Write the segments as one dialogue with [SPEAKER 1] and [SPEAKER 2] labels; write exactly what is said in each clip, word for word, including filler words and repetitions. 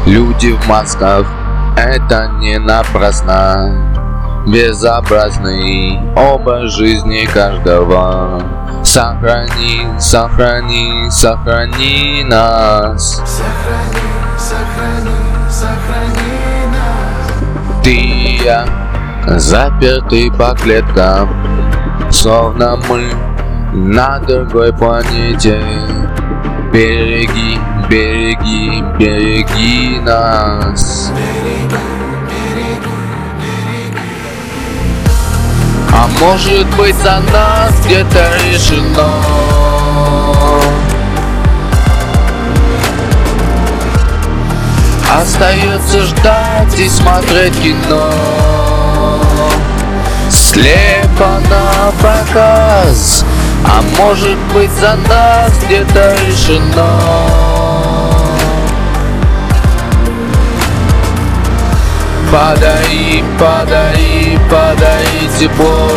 [SPEAKER 1] Люди в масках, это не напрасно. Безобразный образ жизни каждого. Сохрани, сохрани, сохрани нас.
[SPEAKER 2] Сохрани, сохрани, сохрани нас.
[SPEAKER 1] Ты и я, заперты по клеткам, словно мы на другой планете. Береги, береги, береги нас.
[SPEAKER 2] Береги, береги, береги.
[SPEAKER 1] А может быть, за нас где-то решено. Остается ждать и смотреть кино, слепо на показ. А может быть, за нас где-то решено. Подари, подари, подари тепло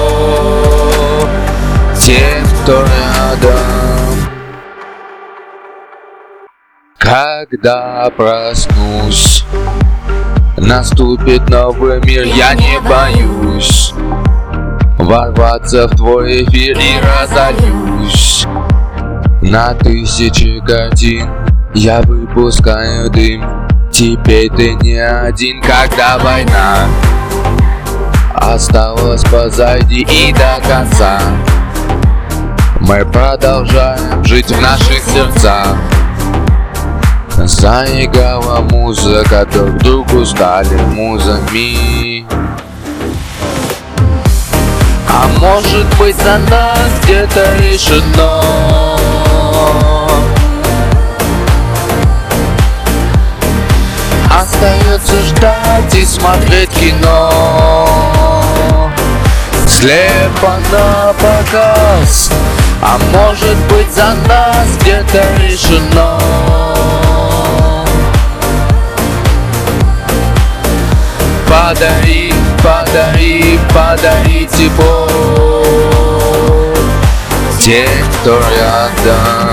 [SPEAKER 1] тем, кто рядом. Когда проснусь, наступит новый мир, я не боюсь ворваться в твой эфир и разольюсь на тысячи картин. Я выпускаю дым, теперь ты не один. Когда война осталась позади и до конца, мы продолжаем жить в наших сердцах. Заиграла музыка, друг другу стали музами. А может быть, за нас где-то решено. Остается ждать и смотреть кино, слепо на показ. А может быть, за нас где-то решено. Подари, подари, подари тепло тем, кто рядом.